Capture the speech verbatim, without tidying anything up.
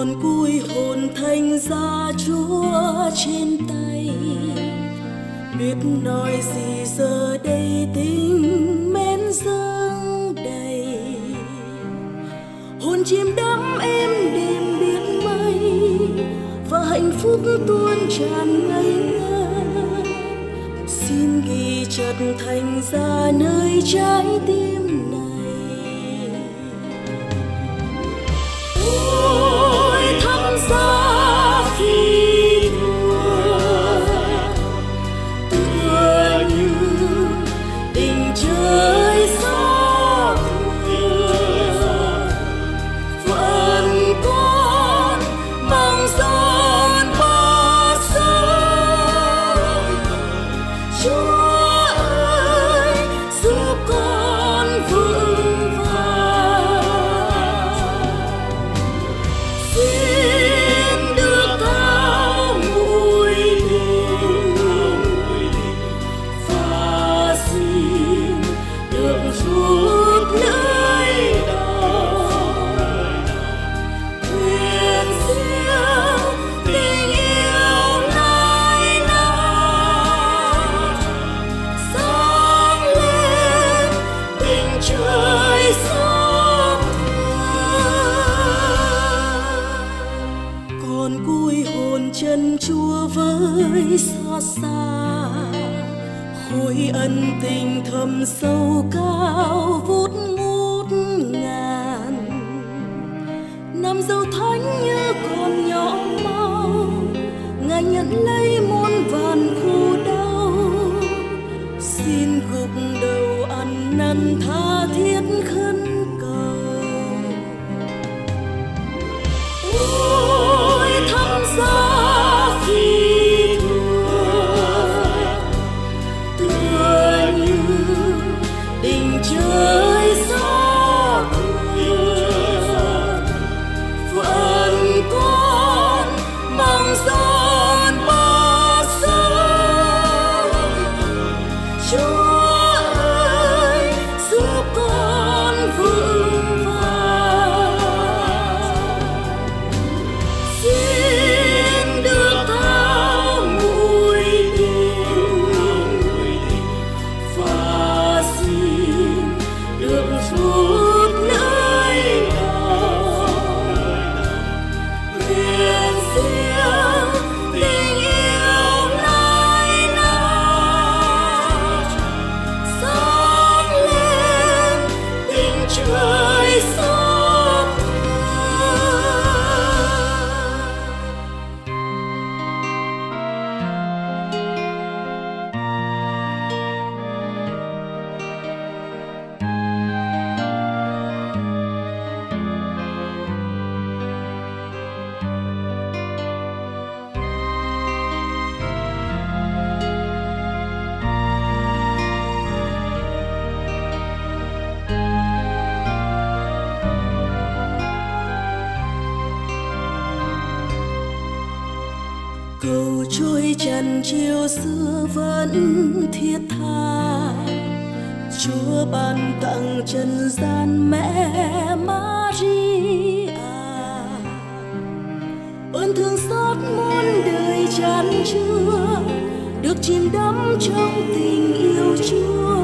còn cúi hồn thành ra Chúa trên tay. Biết nói gì giờ đây tình mến dâng đầy, hồn chìm đắm êm đềm biết mây, và hạnh phúc tuôn tràn ngây ngất. Xin ghi chặt thành ra nơi trái tim này. Ôi thắm giá phi thường, tựa như tình trời xót thương, vẫn còn mong son ba sớm. Chúa ơi giúp con vững vàng, xin được thao mùi tình, và xin được rút lưỡi đau, nguyện siêu tình yêu này nào sáng lên tình trời xót thương. Còn cúi hồn chân Chúa với xót xa, khối ân tình thầm sâu cao vút ngút ngàn. Năm dấu thánh như con nhỏ mau, Ngài nhận lấy muôn vàn khổ đau. Xin gục đầu ăn năn tha thiết khấn cầu. Ôi thắm giá phi thường, tựa như tình trời xót thương, vẫn còn mong son ba sớm. Chúa ơi giúp con vững vàng, xin được thao mùi tình, và xin được rút lưỡi đau, nguyện siêu tình yêu này nào sáng lên tình trời xót thương. Cầu trôi trần chiều xưa vẫn thiết tha, Chúa ban tặng trần gian mẹ Maria. Ơn thương xót muôn đời tràn chứa, được chìm đắm trong tình yêu Chúa.